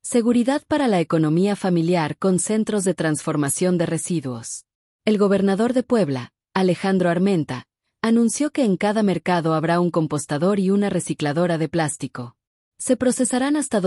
Seguridad para la economía familiar con centros de transformación de residuos. El gobernador de Puebla, Alejandro Armenta, anunció que en cada mercado habrá un compostador y una recicladora de plástico. Se procesarán hasta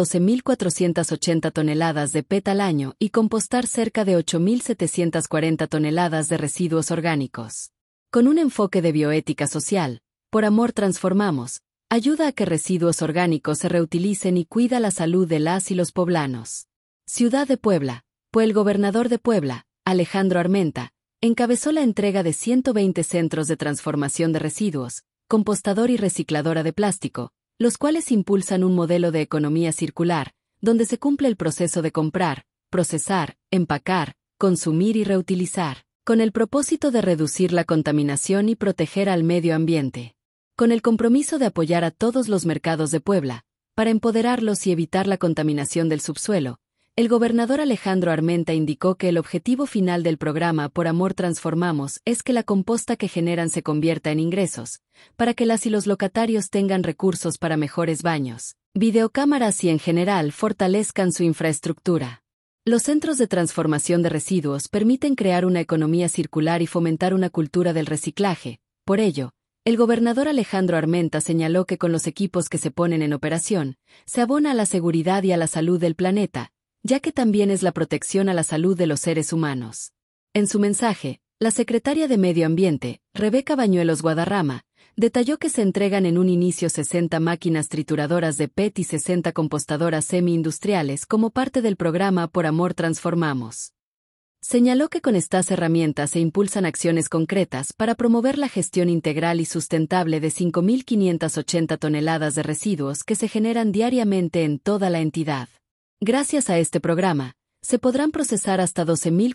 12.480 toneladas de PET al año y compostar cerca de 8.740 toneladas de residuos orgánicos. Con un enfoque de bioética social, Por Amor Transformamos, ayuda a que residuos orgánicos se reutilicen y cuida la salud de las y los poblanos. Ciudad de Puebla, el gobernador de Puebla, Alejandro Armenta, encabezó la entrega de 120 centros de transformación de residuos, compostador y recicladora de plástico, los cuales impulsan un modelo de economía circular, donde se cumple el proceso de comprar, procesar, empacar, consumir y reutilizar, con el propósito de reducir la contaminación y proteger al medio ambiente. Con el compromiso de apoyar a todos los mercados de Puebla, para empoderarlos y evitar la contaminación del subsuelo, el gobernador Alejandro Armenta indicó que el objetivo final del programa Por Amor Transformamos es que la composta que generan se convierta en ingresos, para que las y los locatarios tengan recursos para mejores baños, videocámaras y en general fortalezcan su infraestructura. Los centros de transformación de residuos permiten crear una economía circular y fomentar una cultura del reciclaje. Por ello, el gobernador Alejandro Armenta señaló que con los equipos que se ponen en operación, se abona a la seguridad y a la salud del planeta, ya que también es la protección a la salud de los seres humanos. En su mensaje, la secretaria de Medio Ambiente, Rebeca Bañuelos Guadarrama, detalló que se entregan en un inicio 60 máquinas trituradoras de PET y 60 compostadoras semi-industriales como parte del programa Por Amor Transformamos. Señaló que con estas herramientas se impulsan acciones concretas para promover la gestión integral y sustentable de 5.580 toneladas de residuos que se generan diariamente en toda la entidad. Gracias a este programa, se podrán procesar hasta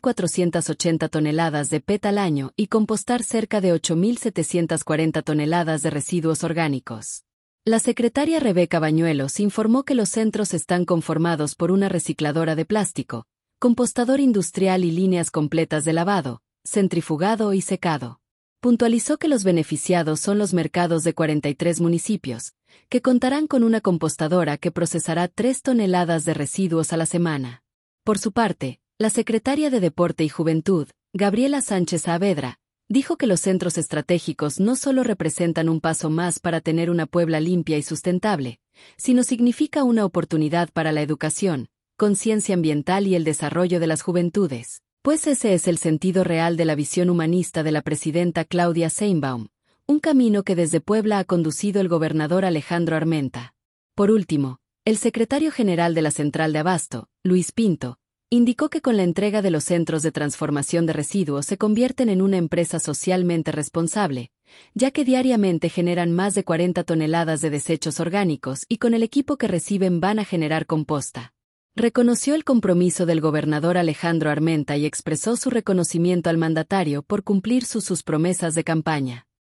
12.480 toneladas de PET al año y compostar cerca de 8.740 toneladas de residuos orgánicos. La secretaria Rebeca Bañuelos informó que los centros están conformados por una recicladora de plástico, compostador industrial y líneas completas de lavado, centrifugado y secado. Puntualizó que los beneficiados son los mercados de 43 municipios, que contarán con una compostadora que procesará 3 toneladas de residuos a la semana. Por su parte, la secretaria de Deporte y Juventud, Gabriela Sánchez Saavedra, dijo que los centros estratégicos no solo representan un paso más para tener una Puebla limpia y sustentable, sino significa una oportunidad para la educación, conciencia ambiental y el desarrollo de las juventudes, pues ese es el sentido real de la visión humanista de la presidenta Claudia Sheinbaum, un camino que desde Puebla ha conducido el gobernador Alejandro Armenta. Por último, el secretario general de la Central de Abasto, Luis Pinto, indicó que con la entrega de los centros de transformación de residuos se convierten en una empresa socialmente responsable, ya que diariamente generan más de 40 toneladas de desechos orgánicos y con el equipo que reciben van a generar composta. Reconoció el compromiso del gobernador Alejandro Armenta y expresó su reconocimiento al mandatario por cumplir sus promesas de campaña.